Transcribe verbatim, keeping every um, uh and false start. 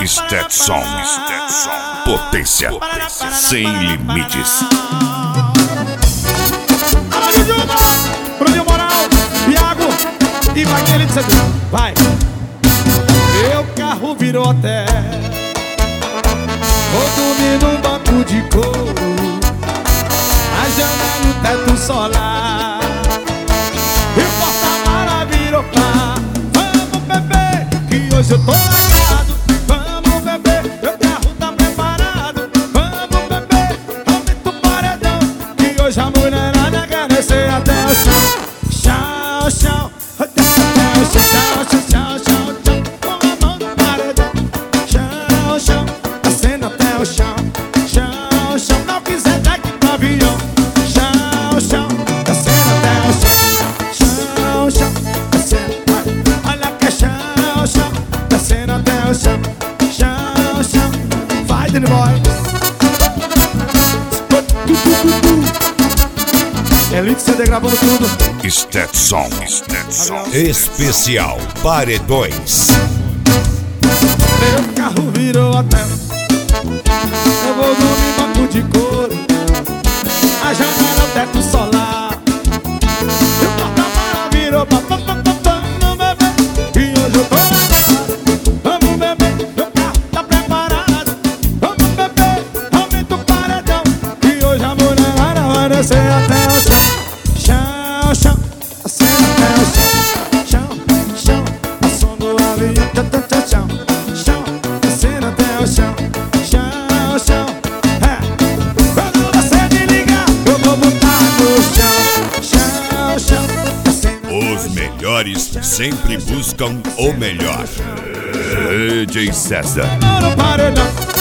Stetson, Stetson, potência sem limites. Bruninho Moral, Iago e Maguele de C D. Vai. Meu carro virou hotel, vou dormir num banco de couro, a janela e o teto solar, e o porta-mala virou pá. Vamos beber, que hoje eu tô lembrado. Vamos beber, meu carro tá preparado. Vamos beber, aumenta o paredão, que hoje a mulherada quer descer até o chão. Chão, chão, desce até o chão. Chão, chão, chão, chão, chão, com a mão no paredão. Chão, chão, descendo até o chão. Chão, chão, não quiser dar aqui pro avião. Chão, chão, descendo até o chão. Chão, chão, descendo, olha que é chão, chão, descendo até o chão. Chão, chão, vai, Danny Boy. Elite C D gravando tudo. Stetson, Stetson, especial Paredões. Meu carro virou hotel, eu vou dormir banco de couro, a janela, o teto solar, e o porta-mala virou pá, pá, pá, pá, pá. Vamos beber, e hoje eu tô lembrado. Vamos beber, meu carro tá preparado. Vamos beber, aumenta o paredão, e hoje a mulherada vai descer até o chão. Chão, chão, descendo até o chão. Chão, chão, passando o avião. Chão, chão, chão, descendo até o chão. Chão, chão, é. Quando você me ligar, eu vou botar no chão. Chão, chão, descendo. Os melhores sempre buscam o melhor. D J César. No paredão.